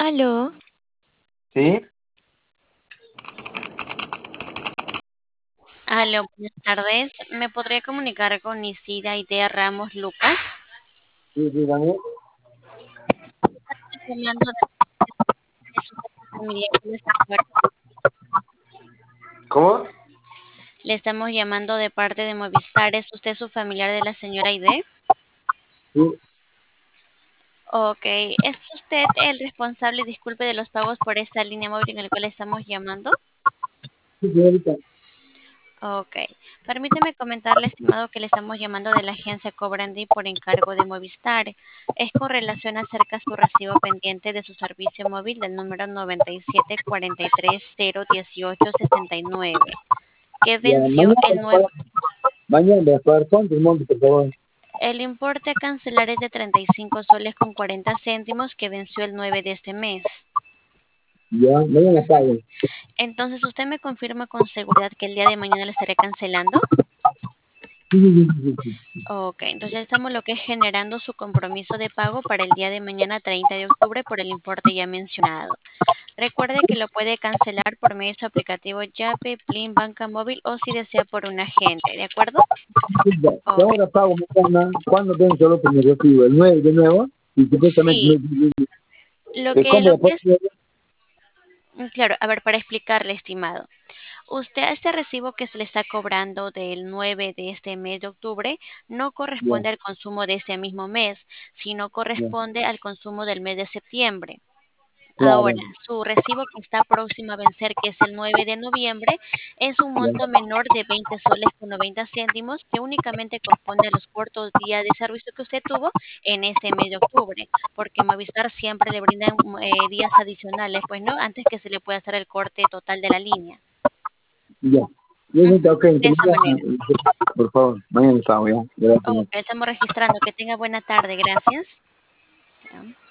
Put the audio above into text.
Aló, Sí, Aló, buenas tardes. ¿Me podría comunicar con Isida Idea Ramos Lucas? sí, dígame. Estoy llamando de su familiar de la señora. ¿Cómo? Le estamos llamando de parte de Movistar. ¿Es usted su familiar de la señora Aide? Sí, Ok. ¿Es usted el responsable, disculpe, de los pagos por esta línea móvil en el cual estamos llamando? sí, señorita. Ok. Permíteme comentarle, estimado, que le estamos llamando de la agencia Cobrandi por encargo de Movistar. Es con relación acerca de su recibo pendiente de su servicio móvil del número 9743011869, que Ya, venció el 9. mañana voy a pagar cuánto el monto, por favor. El importe a cancelar es de 35 soles con 40 céntimos, que venció el 9 de este mes. Ya, mañana Ujú. pago. Entonces, ¿usted me confirma con seguridad que el día de mañana le estaré cancelando? Sí, sí, sí, sí, sí. Ok, entonces ya estamos lo que es generando su compromiso de pago para el día de mañana 30 de octubre por el importe ya mencionado. Recuerde que lo puede cancelar por medio de su aplicativo Yape, Plin, Banca Móvil o si desea por un agente, ¿de acuerdo? Sí, ya. Y Ok, ahora pago mañana. ¿Cuándo tengo solo que me recibo? El 9 de nuevo. Y supuestamente sí, lo ¿cómo que después? es, claro, a ver, para explicarle, estimado. Usted a este recibo que se le está cobrando del 9 de este mes de octubre no Ya, corresponde al consumo de ese mismo mes, sino ya, corresponde al consumo del mes de septiembre. Ahora, claro. su recibo que está próximo a vencer, que es el 9 de noviembre, es un Ya, monto menor de 20 soles con 90 céntimos que únicamente corresponde a los cortos días de servicio que usted tuvo en este mes de octubre, porque Movistar siempre le brinda días adicionales, pues no, antes que se le pueda hacer el corte total de la línea. ya. Yo Ujú, siento, ok, de entonces esa manera. mañana, por favor, mañana pago ya. Gracias. Ok, estamos registrando. Que tenga buena tarde. Gracias. Ya.